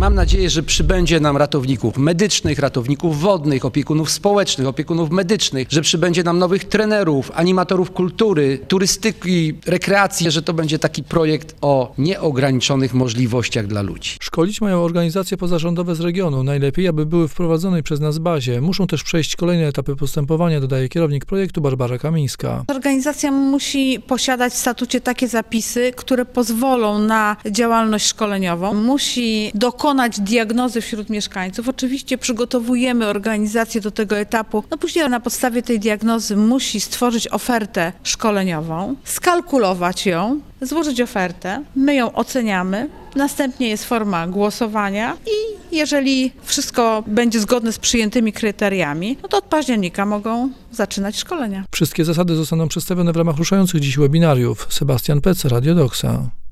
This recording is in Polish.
Mam nadzieję, że przybędzie nam ratowników medycznych, ratowników wodnych, opiekunów społecznych, opiekunów medycznych, że przybędzie nam nowych trenerów, animatorów kultury, turystyki, rekreacji, że to będzie taki projekt o nieograniczonych możliwościach dla ludzi. Szkolić mają organizacje pozarządowe z regionu. Najlepiej, aby były wprowadzone przez nas w bazie. Muszą też przejść kolejne etapy postępowania, dodaje kierownik projektu Barbara Kamińska. Organizacja musi posiadać w statucie takie zapisy, które pozwolą na działalność szkoleniową. Musi dokonać diagnozy wśród mieszkańców. Oczywiście przygotowujemy organizację do tego etapu. Później na podstawie tej diagnozy musi stworzyć ofertę szkoleniową, skalkulować ją, złożyć ofertę, my ją oceniamy, następnie jest forma głosowania i jeżeli wszystko będzie zgodne z przyjętymi kryteriami, to od października mogą zaczynać szkolenia. Wszystkie zasady zostaną przedstawione w ramach ruszających dziś webinariów. Sebastian Pec, Radio Doksa.